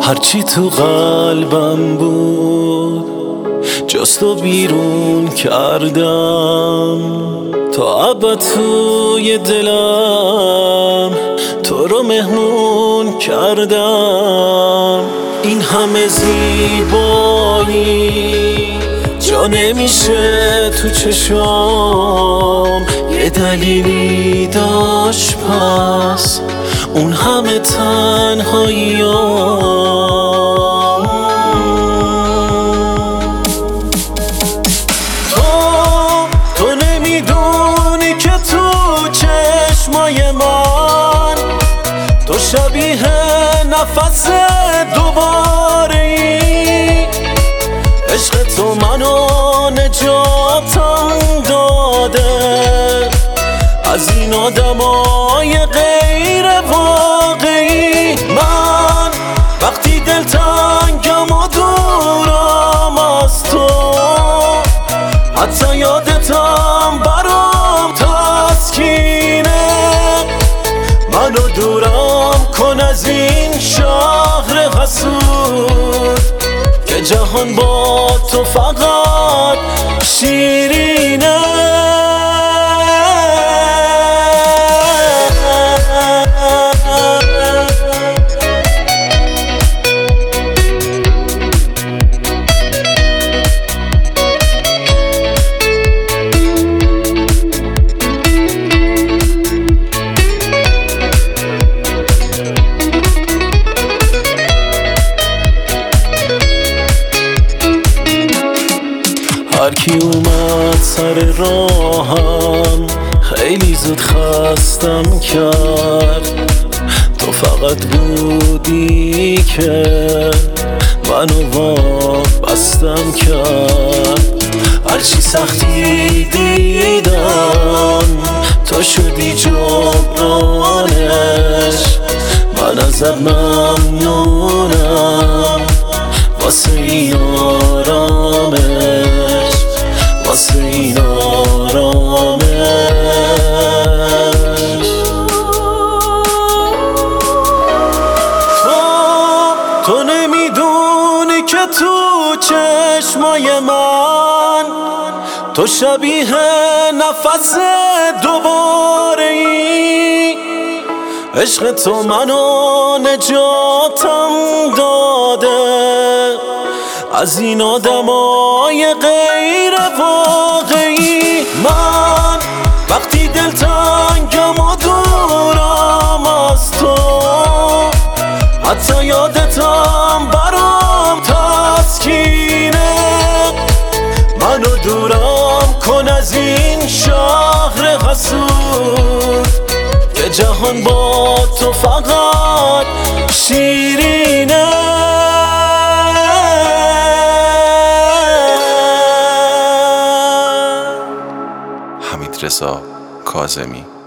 هرچی تو قلبم بود جستو بیرون کردم، تا ابد توی دلم تو رو مهمون کردم. این همه زیبایی جا نمیشه تو چشام، یه دلیلی داشت پس اون همه تنهاییام. تو نمیدونی که تو چشمای من تو شبیه نفس دوباره، عشق تو منو نجاتم داده از این آدمای غیر واقعی. من وقتی دلتنگم و دورم از تو، حتی یادتم برام تسکینه. منو دورم کن از این شهر حسود که جهان با تو فقط شیرینه. هرکی اومد سر راهم خیلی زود خستم کرد، تو فقط بودی که منو وابستم کرد. هرچی سختی دیدم تو شدی جبرانش، من ازت ممنونم واسه این آرامش، واسه این آرامش. تو نمیدونی که تو چشمای من تو شبیه نفس دوباره ای، عشق تو منو نجاتم داده از این آدمای غیر واقعی. من وقتی دلتنگم و دورم از تو، حتی یادتم برام تسکینه. منو دورم کن از این شهر حسود که جهان با تو فقط شیرینه. حمیدرضا کاظمی.